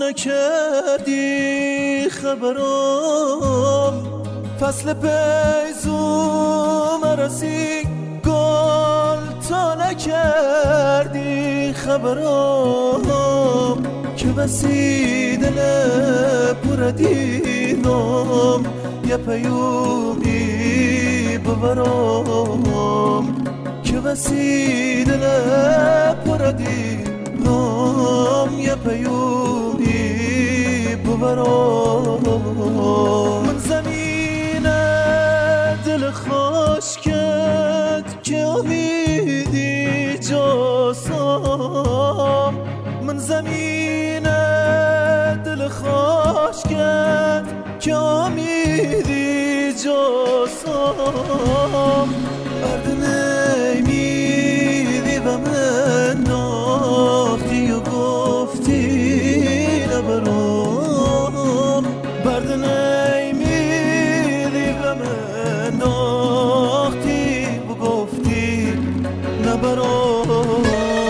نکردی خبرم، فصل پیزوم رسی گل تا نکردی خبرم، که بسی دل پر دیدم یه پیومی ببرم، که بسی دل پر دیدم یه پیومی ببرم. من زمین دل خشکت که امیدی جاسم، من زمین دل خشکت که امیدی جاسم، برد نمیدی و من ناختی و گفتی نبرم، برد نمیدی و من ناختی و گفتی نبرم.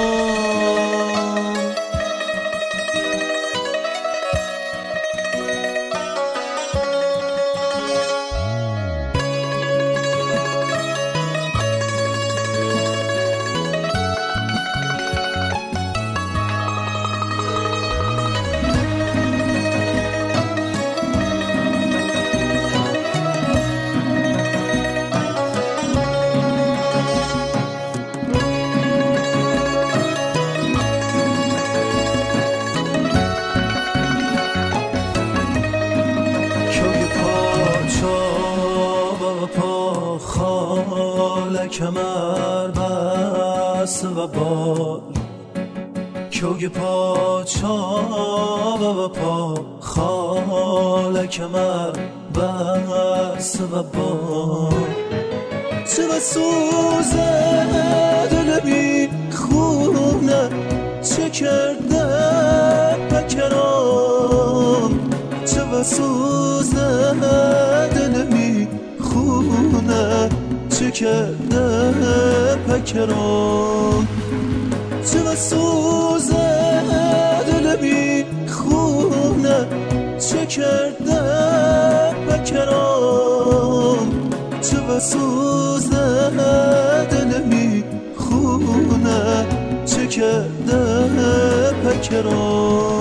کمر بس و بال، کوی پاچا و پا خال کمر بس و بال، چه و سوز دل بی خونه چه کرده بکرام، چه و سوز دل بی خونه چه کرده پکرام، چه و سوز دل بی خونه چه کرده پکرام، چه و سوز دل بی خونه چه کرده پکرام.